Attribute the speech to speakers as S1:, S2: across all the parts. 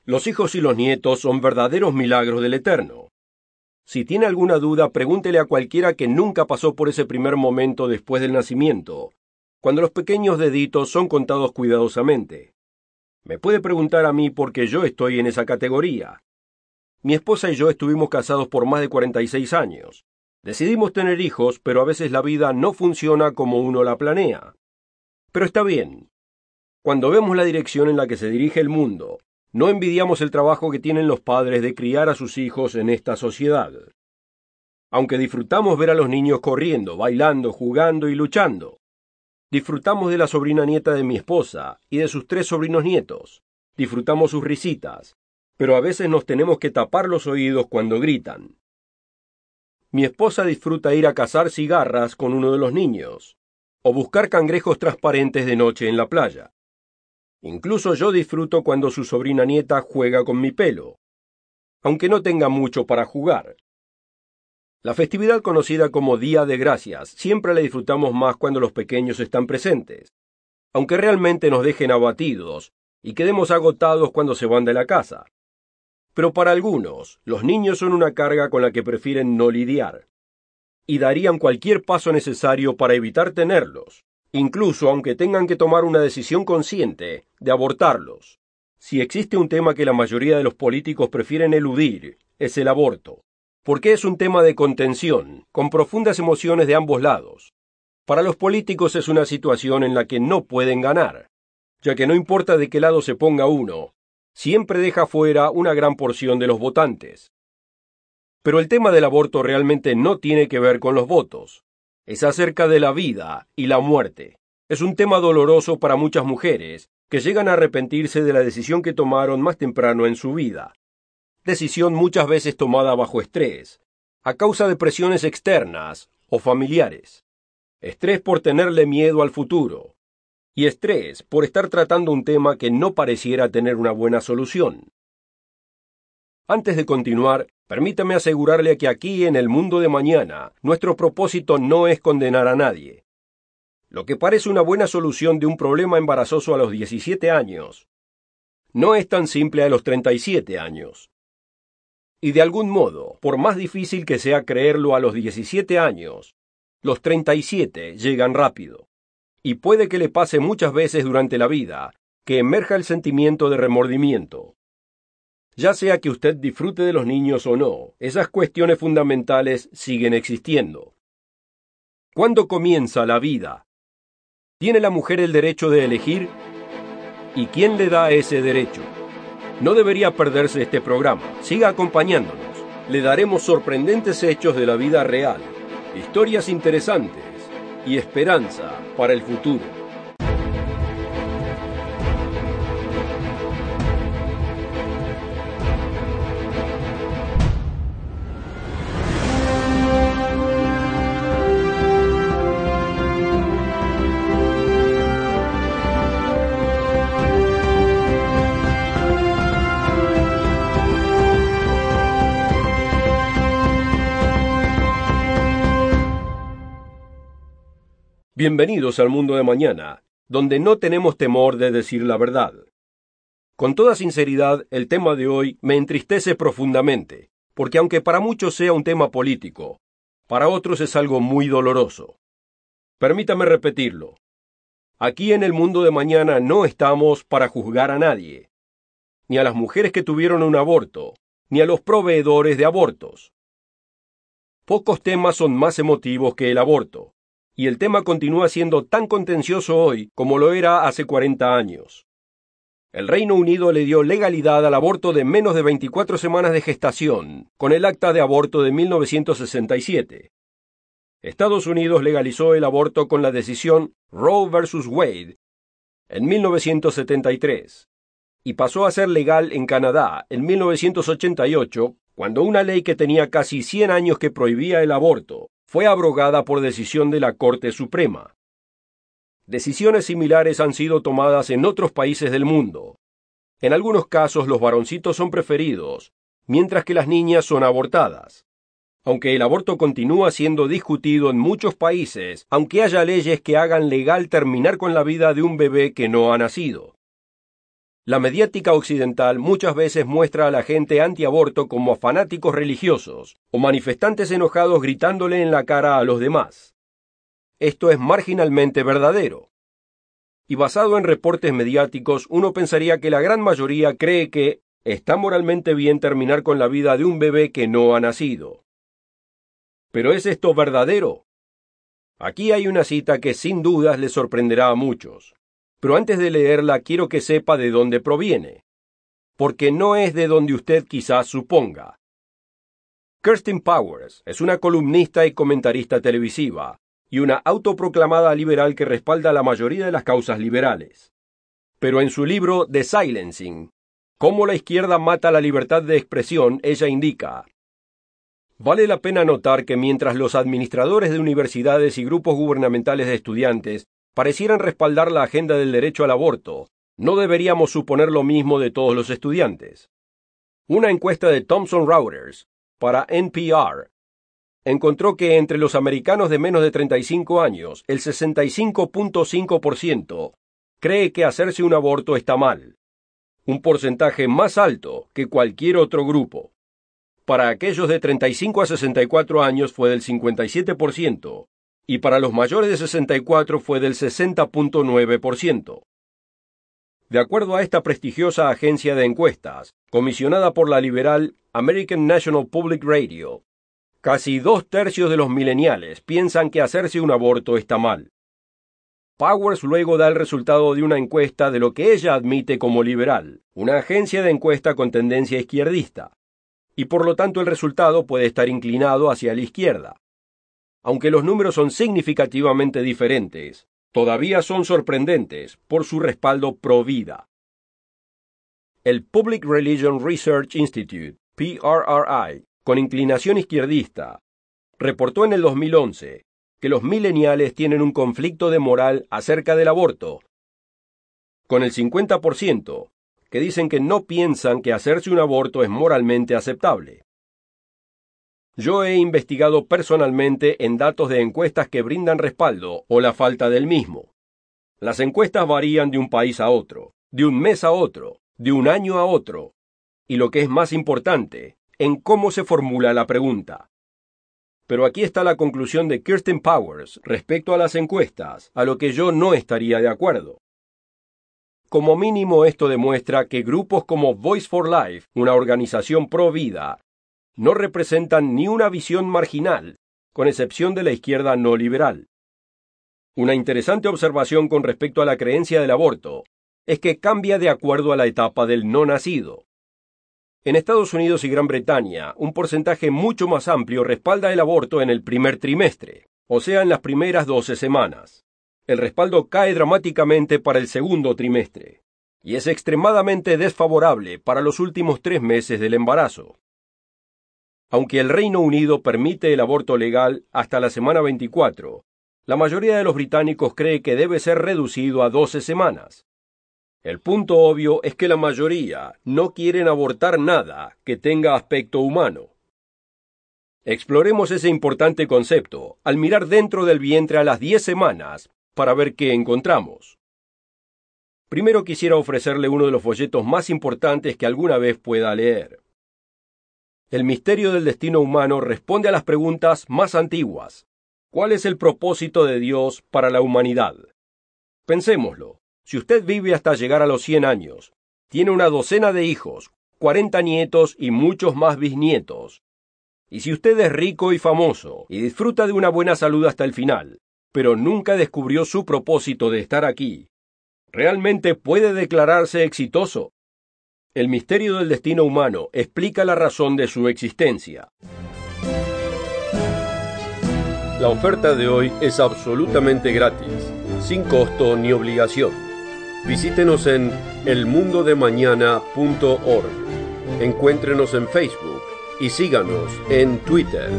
S1: Los hijos y los nietos son verdaderos milagros del Eterno. Si tiene alguna duda, pregúntele a cualquiera que nunca pasó por ese primer momento después del nacimiento, cuando los pequeños deditos son contados cuidadosamente. Me puede preguntar a mí porque yo estoy en esa categoría. Mi esposa y yo estuvimos casados por más de 46 años. Decidimos tener hijos, pero a veces la vida no funciona como uno la planea. Pero está bien. Cuando vemos la dirección en la que se dirige el mundo, no envidiamos el trabajo que tienen los padres de criar a sus hijos en esta sociedad. Aunque disfrutamos ver a los niños corriendo, bailando, jugando y luchando. Disfrutamos de la sobrina nieta de mi esposa y de sus 3 sobrinos nietos. Disfrutamos sus risitas, pero a veces nos tenemos que tapar los oídos cuando gritan. Mi esposa disfruta ir a cazar cigarras con uno de los niños, o buscar cangrejos transparentes de noche en la playa. Incluso yo disfruto cuando su sobrina nieta juega con mi pelo, aunque no tenga mucho para jugar. La festividad conocida como Día de Gracias siempre la disfrutamos más cuando los pequeños están presentes, aunque realmente nos dejen abatidos y quedemos agotados cuando se van de la casa. Pero para algunos, los niños son una carga con la que prefieren no lidiar, y darían cualquier paso necesario para evitar tenerlos, incluso aunque tengan que tomar una decisión consciente de abortarlos. Si existe un tema que la mayoría de los políticos prefieren eludir, es el aborto. Porque es un tema de contención, con profundas emociones de ambos lados. Para los políticos es una situación en la que no pueden ganar, ya que no importa de qué lado se ponga uno, siempre deja fuera una gran porción de los votantes. Pero el tema del aborto realmente no tiene que ver con los votos. Es acerca de la vida y la muerte. Es un tema doloroso para muchas mujeres que llegan a arrepentirse de la decisión que tomaron más temprano en su vida. Decisión muchas veces tomada bajo estrés, a causa de presiones externas o familiares. Estrés por tenerle miedo al futuro. Y estrés por estar tratando un tema que no pareciera tener una buena solución. Antes de continuar, permítame asegurarle que aquí en el mundo de mañana, nuestro propósito no es condenar a nadie. Lo que parece una buena solución de un problema embarazoso a los 17 años, no es tan simple a los 37 años. Y de algún modo, por más difícil que sea creerlo a los 17 años, los 37 llegan rápido. Y puede que le pase muchas veces durante la vida, que emerja el sentimiento de remordimiento. Ya sea que usted disfrute de los niños o no, esas cuestiones fundamentales siguen existiendo. ¿Cuándo comienza la vida? ¿Tiene la mujer el derecho de elegir? ¿Y quién le da ese derecho? No debería perderse este programa. Siga acompañándonos. Le daremos sorprendentes hechos de la vida real, historias interesantes y esperanza para el futuro. Bienvenidos al mundo de mañana, donde no tenemos temor de decir la verdad. Con toda sinceridad, el tema de hoy me entristece profundamente, porque aunque para muchos sea un tema político, para otros es algo muy doloroso. Permítame repetirlo. Aquí en el mundo de mañana no estamos para juzgar a nadie, ni a las mujeres que tuvieron un aborto, ni a los proveedores de abortos. Pocos temas son más emotivos que el aborto. Y el tema continúa siendo tan contencioso hoy como lo era hace 40 años. El Reino Unido le dio legalidad al aborto de menos de 24 semanas de gestación, con el Acta de Aborto de 1967. Estados Unidos legalizó el aborto con la decisión Roe vs. Wade en 1973, y pasó a ser legal en Canadá en 1988, cuando una ley que tenía casi 100 años que prohibía el aborto fue abrogada por decisión de la Corte Suprema. Decisiones similares han sido tomadas en otros países del mundo. En algunos casos los varoncitos son preferidos, mientras que las niñas son abortadas. Aunque el aborto continúa siendo discutido en muchos países, aunque haya leyes que hagan legal terminar con la vida de un bebé que no ha nacido. La mediática occidental muchas veces muestra a la gente antiaborto como fanáticos religiosos o manifestantes enojados gritándole en la cara a los demás. Esto es marginalmente verdadero. Y basado en reportes mediáticos, uno pensaría que la gran mayoría cree que está moralmente bien terminar con la vida de un bebé que no ha nacido. ¿Pero es esto verdadero? Aquí hay una cita que sin dudas le sorprenderá a muchos. Pero antes de leerla quiero que sepa de dónde proviene. Porque no es de donde usted quizás suponga. Kirsten Powers es una columnista y comentarista televisiva, y una autoproclamada liberal que respalda la mayoría de las causas liberales. Pero en su libro The Silencing, Cómo la izquierda mata la libertad de expresión, ella indica: vale la pena notar que mientras los administradores de universidades y grupos gubernamentales de estudiantes parecieran respaldar la agenda del derecho al aborto, no deberíamos suponer lo mismo de todos los estudiantes. Una encuesta de Thomson Reuters para NPR encontró que entre los americanos de menos de 35 años, el 65.5% cree que hacerse un aborto está mal, un porcentaje más alto que cualquier otro grupo. Para aquellos de 35 a 64 años fue del 57%, y para los mayores de 64 fue del 60.9%. De acuerdo a esta prestigiosa agencia de encuestas, comisionada por la liberal American National Public Radio, casi 2/3 de los millennials piensan que hacerse un aborto está mal. Powers luego da el resultado de una encuesta de lo que ella admite como liberal, una agencia de encuesta con tendencia izquierdista, y por lo tanto el resultado puede estar inclinado hacia la izquierda. Aunque los números son significativamente diferentes, todavía son sorprendentes por su respaldo pro vida. El Public Religion Research Institute, PRRI, con inclinación izquierdista, reportó en el 2011 que los millennials tienen un conflicto de moral acerca del aborto, con el 50% que dicen que no piensan que hacerse un aborto es moralmente aceptable. Yo he investigado personalmente en datos de encuestas que brindan respaldo o la falta del mismo. Las encuestas varían de un país a otro, de un mes a otro, de un año a otro, y lo que es más importante, en cómo se formula la pregunta. Pero aquí está la conclusión de Kirsten Powers respecto a las encuestas, a lo que yo no estaría de acuerdo. Como mínimo esto demuestra que grupos como Voice for Life, una organización pro vida, no representan ni una visión marginal, con excepción de la izquierda no liberal. Una interesante observación con respecto a la creencia del aborto es que cambia de acuerdo a la etapa del no nacido. En Estados Unidos y Gran Bretaña, un porcentaje mucho más amplio respalda el aborto en el primer trimestre, o sea, en las primeras 12 semanas. El respaldo cae dramáticamente para el segundo trimestre, y es extremadamente desfavorable para los últimos 3 meses del embarazo. Aunque el Reino Unido permite el aborto legal hasta la semana 24, la mayoría de los británicos cree que debe ser reducido a 12 semanas. El punto obvio es que la mayoría no quieren abortar nada que tenga aspecto humano. Exploremos ese importante concepto al mirar dentro del vientre a las 10 semanas para ver qué encontramos. Primero quisiera ofrecerle uno de los folletos más importantes que alguna vez pueda leer. El misterio del destino humano responde a las preguntas más antiguas. ¿Cuál es el propósito de Dios para la humanidad? Pensémoslo. Si usted vive hasta llegar a los 100 años, tiene una docena de hijos, 40 nietos y muchos más bisnietos. Y si usted es rico y famoso y disfruta de una buena salud hasta el final, pero nunca descubrió su propósito de estar aquí, ¿realmente puede declararse exitoso? El misterio del destino humano explica la razón de su existencia. La oferta de hoy es absolutamente gratis, sin costo ni obligación. Visítenos en elmundodemañana.org. Encuéntrenos en Facebook y síganos en Twitter.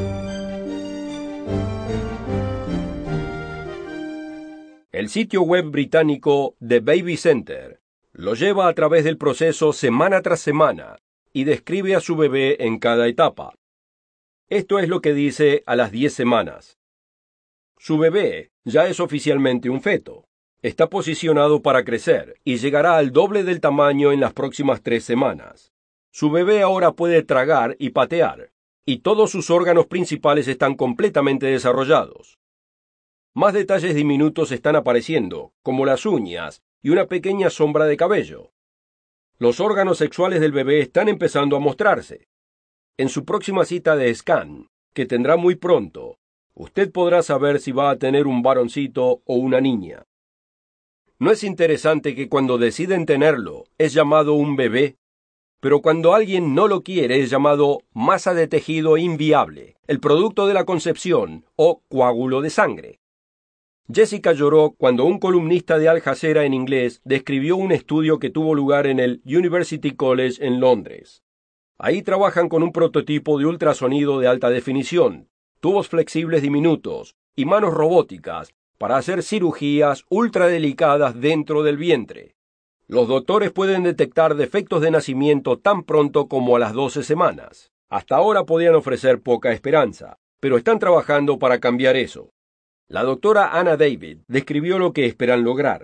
S1: El sitio web británico The Baby Center lo lleva a través del proceso semana tras semana y describe a su bebé en cada etapa. Esto es lo que dice a las 10 semanas. Su bebé ya es oficialmente un feto. Está posicionado para crecer y llegará al doble del tamaño en las próximas 3 semanas. Su bebé ahora puede tragar y patear, y todos sus órganos principales están completamente desarrollados. Más detalles diminutos están apareciendo, como las uñas y una pequeña sombra de cabello. Los órganos sexuales del bebé están empezando a mostrarse. En su próxima cita de scan, que tendrá muy pronto, usted podrá saber si va a tener un varoncito o una niña. ¿No es interesante que cuando deciden tenerlo es llamado un bebé? Pero cuando alguien no lo quiere es llamado masa de tejido inviable, el producto de la concepción o coágulo de sangre. Jessica lloró cuando un columnista de Al Jazeera en inglés describió un estudio que tuvo lugar en el University College en Londres. Ahí trabajan con un prototipo de ultrasonido de alta definición, tubos flexibles diminutos y manos robóticas para hacer cirugías ultradelicadas dentro del vientre. Los doctores pueden detectar defectos de nacimiento tan pronto como a las 12 semanas. Hasta ahora podían ofrecer poca esperanza, pero están trabajando para cambiar eso. La doctora Anna David describió lo que esperan lograr.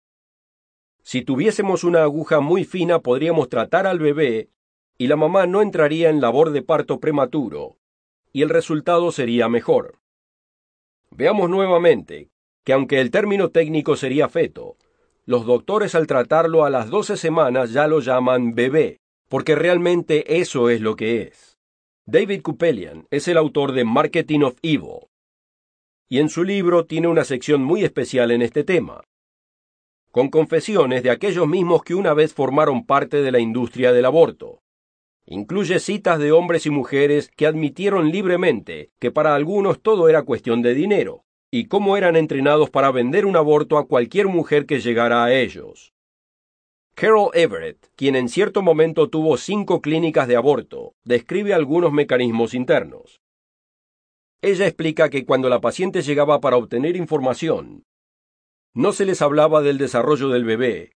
S1: Si tuviésemos una aguja muy fina podríamos tratar al bebé y la mamá no entraría en labor de parto prematuro, y el resultado sería mejor. Veamos nuevamente que aunque el término técnico sería feto, los doctores al tratarlo a las 12 semanas ya lo llaman bebé, porque realmente eso es lo que es. David Kupelian es el autor de Marketing of Evil, y en su libro tiene una sección muy especial en este tema, con confesiones de aquellos mismos que una vez formaron parte de la industria del aborto. Incluye citas de hombres y mujeres que admitieron libremente que para algunos todo era cuestión de dinero, y cómo eran entrenados para vender un aborto a cualquier mujer que llegara a ellos. Carol Everett, quien en cierto momento tuvo 5 clínicas de aborto, describe algunos mecanismos internos. Ella explica que cuando la paciente llegaba para obtener información, no se les hablaba del desarrollo del bebé,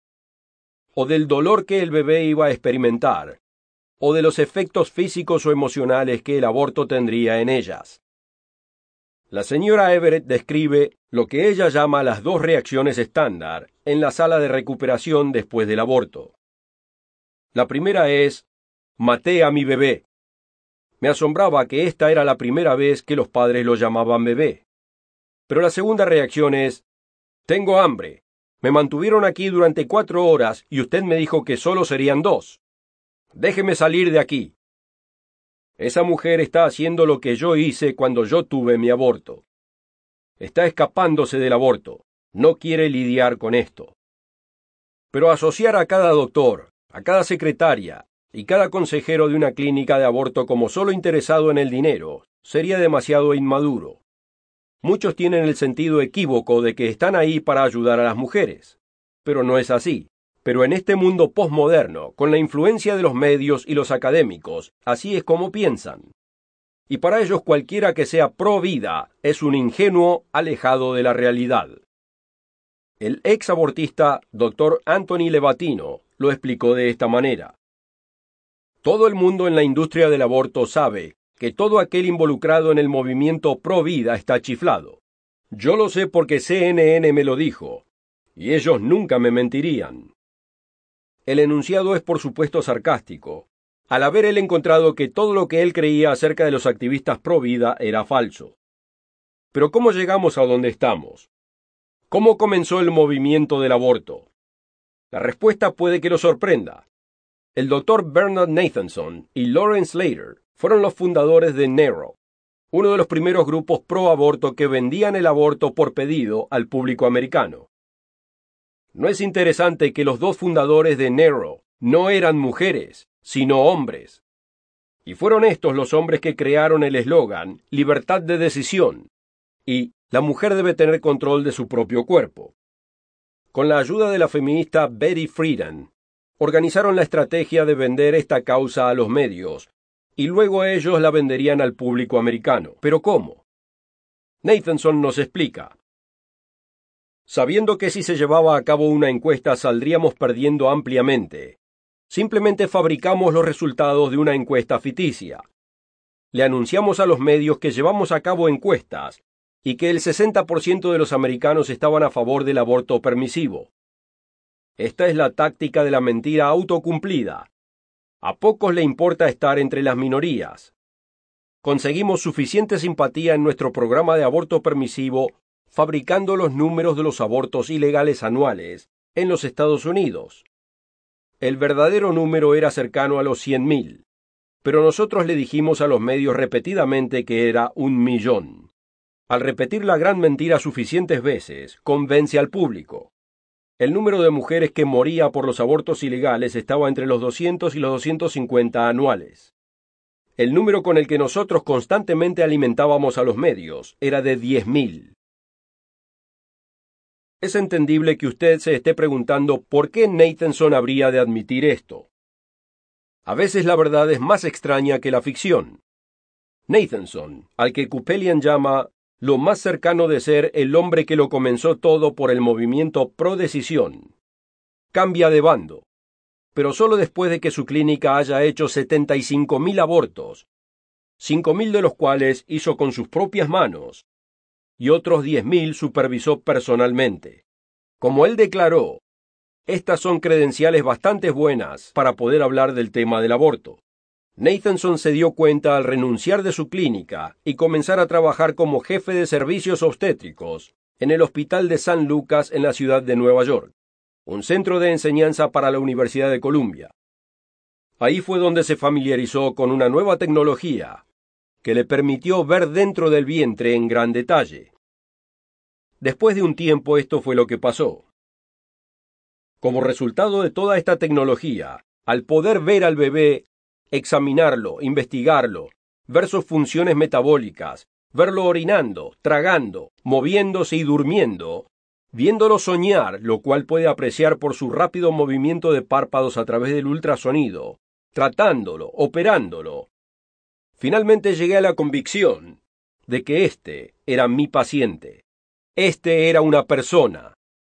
S1: o del dolor que el bebé iba a experimentar, o de los efectos físicos o emocionales que el aborto tendría en ellas. La señora Everett describe lo que ella llama las 2 reacciones estándar en la sala de recuperación después del aborto. La primera es: maté a mi bebé. Me asombraba que esta era la primera vez que los padres lo llamaban bebé. Pero la segunda reacción es: tengo hambre. Me mantuvieron aquí durante 4 horas y usted me dijo que solo serían 2. Déjeme salir de aquí. Esa mujer está haciendo lo que yo hice cuando yo tuve mi aborto. Está escapándose del aborto. No quiere lidiar con esto. Pero asociar a cada doctor, a cada secretaria y cada consejero de una clínica de aborto como solo interesado en el dinero sería demasiado inmaduro. Muchos tienen el sentido equívoco de que están ahí para ayudar a las mujeres. Pero no es así. Pero en este mundo posmoderno, con la influencia de los medios y los académicos, así es como piensan. Y para ellos cualquiera que sea pro vida es un ingenuo alejado de la realidad. El ex abortista Dr. Anthony Levatino lo explicó de esta manera. Todo el mundo en la industria del aborto sabe que todo aquel involucrado en el movimiento pro vida está chiflado. Yo lo sé porque CNN me lo dijo, y ellos nunca me mentirían. El enunciado es por supuesto sarcástico, al haber él encontrado que todo lo que él creía acerca de los activistas pro vida era falso. Pero ¿cómo llegamos a donde estamos? ¿Cómo comenzó el movimiento del aborto? La respuesta puede que lo sorprenda. El Dr. Bernard Nathanson y Lawrence Slater fueron los fundadores de NARO, uno de los primeros grupos pro aborto que vendían el aborto por pedido al público americano. ¿No es interesante que los 2 fundadores de NARO no eran mujeres, sino hombres? Y fueron estos los hombres que crearon el eslogan «Libertad de decisión» y «La mujer debe tener control de su propio cuerpo». Con la ayuda de la feminista Betty Friedan, organizaron la estrategia de vender esta causa a los medios, y luego ellos la venderían al público americano. ¿Pero cómo? Nathanson nos explica. Sabiendo que si se llevaba a cabo una encuesta saldríamos perdiendo ampliamente, simplemente fabricamos los resultados de una encuesta ficticia. Le anunciamos a los medios que llevamos a cabo encuestas, y que el 60% de los americanos estaban a favor del aborto permisivo. Esta es la táctica de la mentira autocumplida. A pocos le importa estar entre las minorías. Conseguimos suficiente simpatía en nuestro programa de aborto permisivo fabricando los números de los abortos ilegales anuales en los Estados Unidos. El verdadero número era cercano a los 100,000, pero nosotros le dijimos a los medios repetidamente que era 1,000,000. Al repetir la gran mentira suficientes veces, convence al público. El número de mujeres que moría por los abortos ilegales estaba entre los 200 y los 250 anuales. El número con el que nosotros constantemente alimentábamos a los medios era de 10,000. Es entendible que usted se esté preguntando por qué Nathanson habría de admitir esto. A veces la verdad es más extraña que la ficción. Nathanson, al que Kupelian llama lo más cercano de ser el hombre que lo comenzó todo por el movimiento pro-decisión, cambia de bando, pero solo después de que su clínica haya hecho 75,000 abortos, 5,000 de los cuales hizo con sus propias manos, y otros 10,000 supervisó personalmente. Como él declaró, estas son credenciales bastante buenas para poder hablar del tema del aborto. Nathanson se dio cuenta al renunciar de su clínica y comenzar a trabajar como jefe de servicios obstétricos en el Hospital de San Lucas en la ciudad de Nueva York, un centro de enseñanza para la Universidad de Columbia. Ahí fue donde se familiarizó con una nueva tecnología que le permitió ver dentro del vientre en gran detalle. Después de un tiempo esto fue lo que pasó. Como resultado de toda esta tecnología, al poder ver al bebé, examinarlo, investigarlo, ver sus funciones metabólicas, verlo orinando, tragando, moviéndose y durmiendo, viéndolo soñar, lo cual puede apreciar por su rápido movimiento de párpados a través del ultrasonido, tratándolo, operándolo. Finalmente llegué a la convicción de que este era mi paciente. Este era una persona.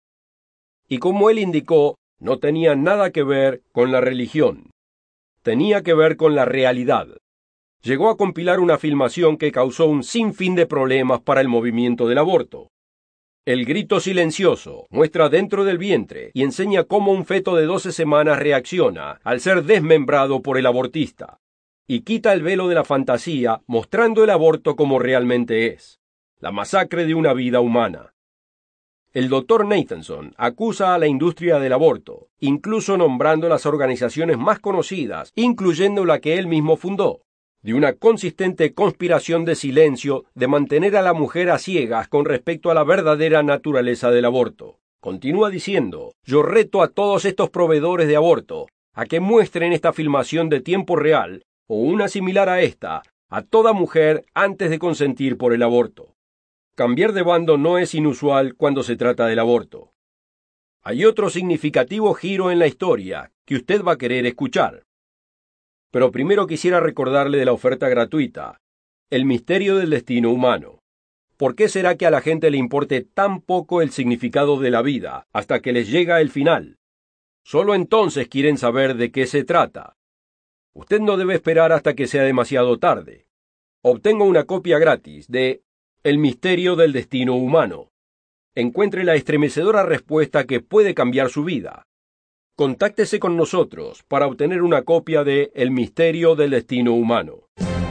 S1: Y como él indicó, no tenía nada que ver con la religión. Tenía que ver con la realidad. Llegó a compilar una filmación que causó un sinfín de problemas para el movimiento del aborto. El grito silencioso muestra dentro del vientre y enseña cómo un feto de 12 semanas reacciona al ser desmembrado por el abortista, y quita el velo de la fantasía mostrando el aborto como realmente es, la masacre de una vida humana. El Dr. Nathanson acusa a la industria del aborto, incluso nombrando las organizaciones más conocidas, incluyendo la que él mismo fundó, de una consistente conspiración de silencio de mantener a la mujer a ciegas con respecto a la verdadera naturaleza del aborto. Continúa diciendo, yo reto a todos estos proveedores de aborto a que muestren esta filmación de tiempo real, o una similar a esta, a toda mujer antes de consentir por el aborto. Cambiar de bando no es inusual cuando se trata del aborto. Hay otro significativo giro en la historia que usted va a querer escuchar. Pero primero quisiera recordarle de la oferta gratuita, el misterio del destino humano. ¿Por qué será que a la gente le importe tan poco el significado de la vida hasta que les llega el final? Solo entonces quieren saber de qué se trata. Usted no debe esperar hasta que sea demasiado tarde. Obtenga una copia gratis de El misterio del destino humano. Encuentre la estremecedora respuesta que puede cambiar su vida. Contáctese con nosotros para obtener una copia de El misterio del destino humano.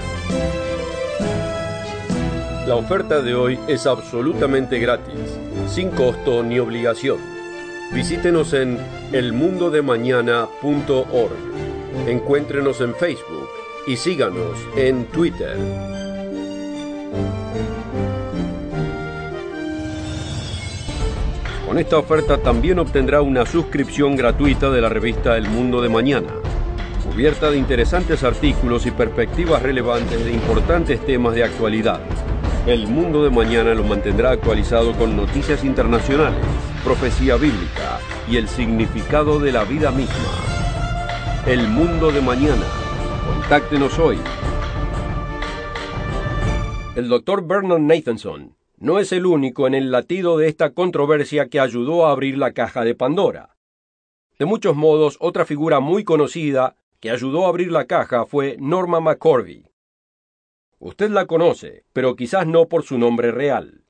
S1: La oferta de hoy es absolutamente gratis, sin costo ni obligación. Visítenos en elmundodemañana.org. Encuéntrenos en Facebook y síganos en Twitter. Con esta oferta también obtendrá una suscripción gratuita de la revista El Mundo de Mañana, cubierta de interesantes artículos y perspectivas relevantes de importantes temas de actualidad. El Mundo de Mañana lo mantendrá actualizado con noticias internacionales, profecía bíblica y el significado de la vida misma. El Mundo de Mañana. Contáctenos hoy. El Dr. Bernard Nathanson no es el único en el latido de esta controversia que ayudó a abrir la caja de Pandora. De muchos modos, otra figura muy conocida que ayudó a abrir la caja fue Norma McCorvey. Usted la conoce, pero quizás no por su nombre real.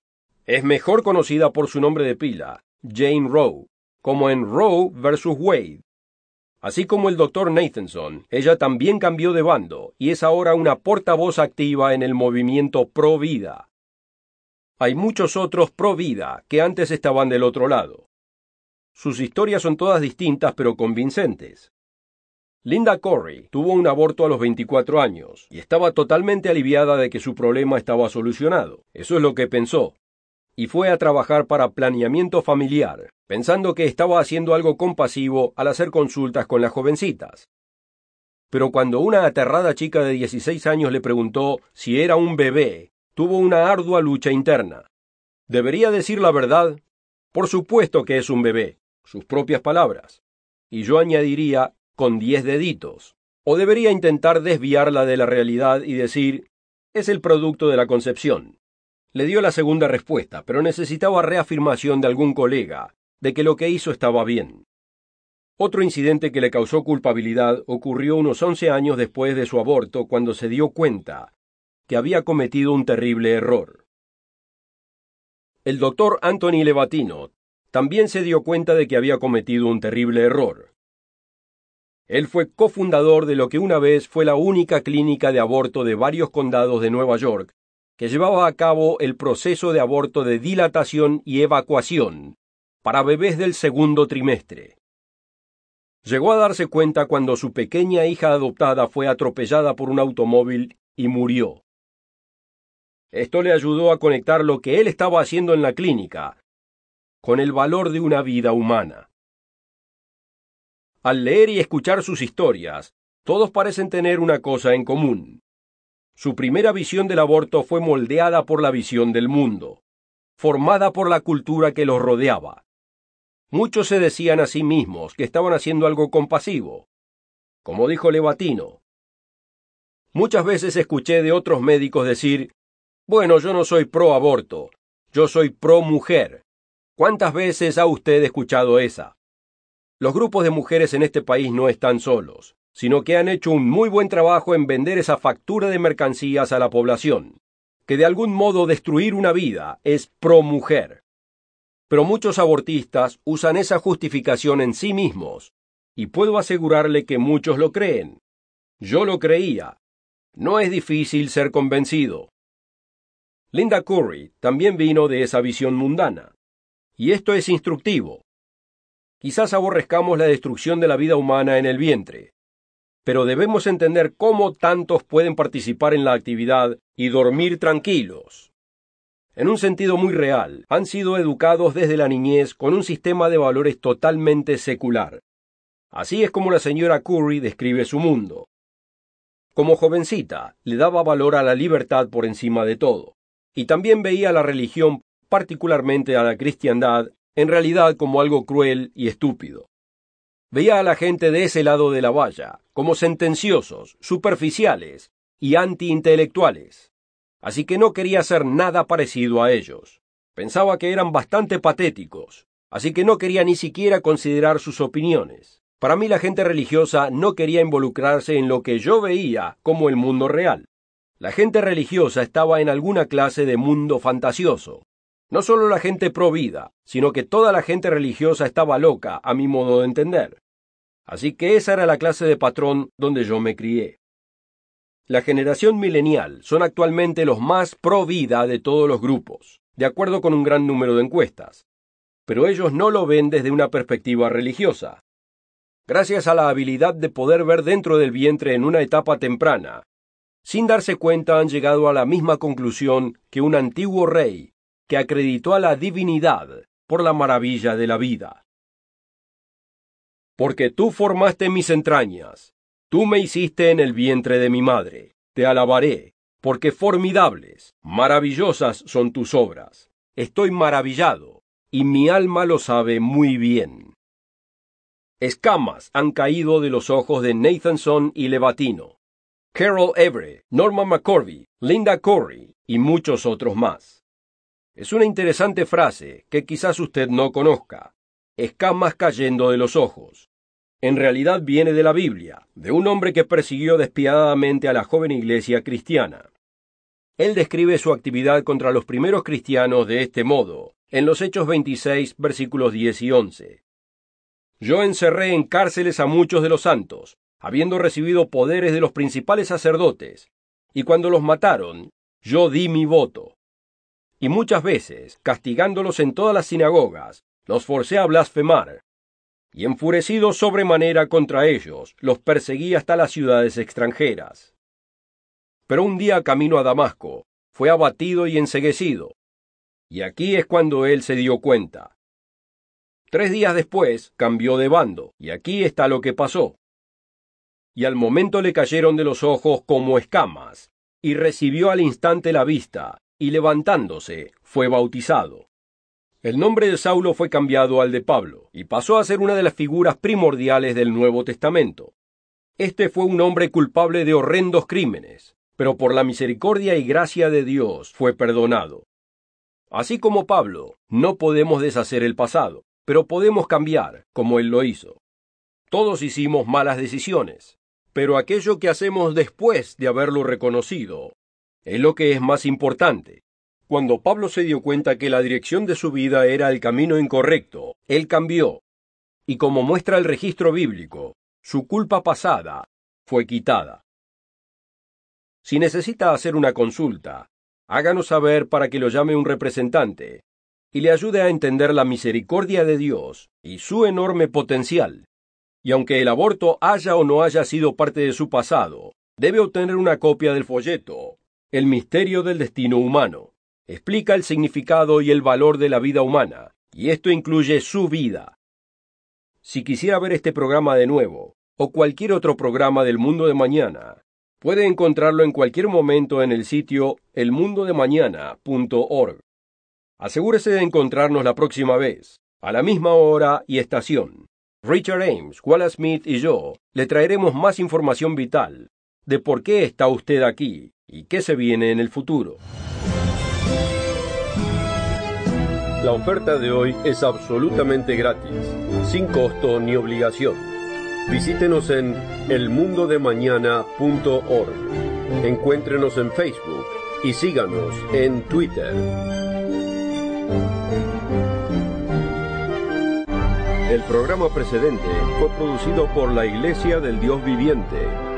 S1: Es mejor conocida por su nombre de pila, Jane Roe, como en Roe versus Wade. Así como el Dr. Nathanson, ella también cambió de bando y es ahora una portavoz activa en el movimiento pro vida. Hay muchos otros pro vida que antes estaban del otro lado. Sus historias son todas distintas pero convincentes. Linda Corey tuvo un aborto a los 24 años y estaba totalmente aliviada de que su problema estaba solucionado. Eso es lo que pensó. Y fue a trabajar para planeamiento familiar, pensando que estaba haciendo algo compasivo al hacer consultas con las jovencitas. Pero cuando una aterrada chica de 16 años le preguntó si era un bebé, tuvo una ardua lucha interna. ¿Debería decir la verdad? Por supuesto que es un bebé, sus propias palabras. Y yo añadiría, con 10 deditos. O debería intentar desviarla de la realidad y decir, es el producto de la concepción. Le dio la segunda respuesta, pero necesitaba reafirmación de algún colega de que lo que hizo estaba bien. Otro incidente que le causó culpabilidad ocurrió unos 11 años después de su aborto, cuando se dio cuenta que había cometido un terrible error. El doctor Anthony Levatino también se dio cuenta de que había cometido un terrible error. Él fue cofundador de lo que una vez fue la única clínica de aborto de varios condados de Nueva York, que llevaba a cabo el proceso de aborto de dilatación y evacuación para bebés del segundo trimestre. Llegó a darse cuenta cuando su pequeña hija adoptada fue atropellada por un automóvil y murió. Esto le ayudó a conectar lo que él estaba haciendo en la clínica con el valor de una vida humana. Al leer y escuchar sus historias, todos parecen tener una cosa en común. Su primera visión del aborto fue moldeada por la visión del mundo, formada por la cultura que los rodeaba. Muchos se decían a sí mismos que estaban haciendo algo compasivo. Como dijo Levatino, muchas veces escuché de otros médicos decir, bueno, yo no soy pro aborto, yo soy pro mujer. ¿Cuántas veces ha usted escuchado esa? Los grupos de mujeres en este país no están solos, sino que han hecho un muy buen trabajo en vender esa factura de mercancías a la población, que de algún modo destruir una vida es pro mujer. Pero muchos abortistas usan esa justificación en sí mismos, y puedo asegurarle que muchos lo creen. Yo lo creía. No es difícil ser convencido. Linda Corey también vino de esa visión mundana. Y esto es instructivo. Quizás aborrezcamos la destrucción de la vida humana en el vientre, pero debemos entender cómo tantos pueden participar en la actividad y dormir tranquilos. En un sentido muy real, han sido educados desde la niñez con un sistema de valores totalmente secular. Así es como la señora Curry describe su mundo. Como jovencita, le daba valor a la libertad por encima de todo, y también veía a la religión, particularmente a la cristiandad, en realidad como algo cruel y estúpido. Veía a la gente de ese lado de la valla como sentenciosos, superficiales y antiintelectuales. Así que no quería hacer nada parecido a ellos. Pensaba que eran bastante patéticos, así que no quería ni siquiera considerar sus opiniones. Para mí la gente religiosa no quería involucrarse en lo que yo veía como el mundo real. La gente religiosa estaba en alguna clase de mundo fantasioso. No solo la gente pro vida, sino que toda la gente religiosa estaba loca, a mi modo de entender. Así que esa era la clase de patrón donde yo me crié. La generación milenial son actualmente los más pro vida de todos los grupos, de acuerdo con un gran número de encuestas. Pero ellos no lo ven desde una perspectiva religiosa. Gracias a la habilidad de poder ver dentro del vientre en una etapa temprana, sin darse cuenta han llegado a la misma conclusión que un antiguo rey que acreditó a la divinidad por la maravilla de la vida. Porque tú formaste mis entrañas, tú me hiciste en el vientre de mi madre, te alabaré, porque formidables, maravillosas son tus obras. Estoy maravillado, y mi alma lo sabe muy bien. Escamas han caído de los ojos de Nathanson y Levatino, Carol Everett, Norma McCorvey, Linda Corey y muchos otros más. Es una interesante frase que quizás usted no conozca. Escamas cayendo de los ojos. En realidad viene de la Biblia, de un hombre que persiguió despiadadamente a la joven iglesia cristiana. Él describe su actividad contra los primeros cristianos de este modo, en los Hechos 26, versículos 10 y 11. Yo encerré en cárceles a muchos de los santos, habiendo recibido poderes de los principales sacerdotes, y cuando los mataron, yo di mi voto. Y muchas veces, castigándolos en todas las sinagogas, los forcé a blasfemar. Y enfurecido sobremanera contra ellos, los perseguí hasta las ciudades extranjeras. Pero un día camino a Damasco, fue abatido y enceguecido. Y aquí es cuando él se dio cuenta. 3 días después cambió de bando, y aquí está lo que pasó. Y al momento le cayeron de los ojos como escamas, y recibió al instante la vista, y levantándose, fue bautizado. El nombre de Saulo fue cambiado al de Pablo, y pasó a ser una de las figuras primordiales del Nuevo Testamento. Este fue un hombre culpable de horrendos crímenes, pero por la misericordia y gracia de Dios fue perdonado. Así como Pablo, no podemos deshacer el pasado, pero podemos cambiar, como él lo hizo. Todos hicimos malas decisiones, pero aquello que hacemos después de haberlo reconocido es lo que es más importante. Cuando Pablo se dio cuenta que la dirección de su vida era el camino incorrecto, él cambió. Y como muestra el registro bíblico, su culpa pasada fue quitada. Si necesita hacer una consulta, háganos saber para que lo llame un representante y le ayude a entender la misericordia de Dios y su enorme potencial. Y aunque el aborto haya o no haya sido parte de su pasado, debe obtener una copia del folleto, El misterio del destino humano. Explica el significado y el valor de la vida humana, y esto incluye su vida. Si quisiera ver este programa de nuevo, o cualquier otro programa del Mundo de Mañana, puede encontrarlo en cualquier momento en el sitio elmundodemañana.org. Asegúrese de encontrarnos la próxima vez, a la misma hora y estación. Richard Ames, Wallace Smith y yo le traeremos más información vital de por qué está usted aquí y qué se viene en el futuro. La oferta de hoy es absolutamente gratis, sin costo ni obligación. Visítenos en elmundodemañana.org. Encuéntrenos en Facebook y síganos en Twitter. El programa precedente fue producido por la Iglesia del Dios Viviente.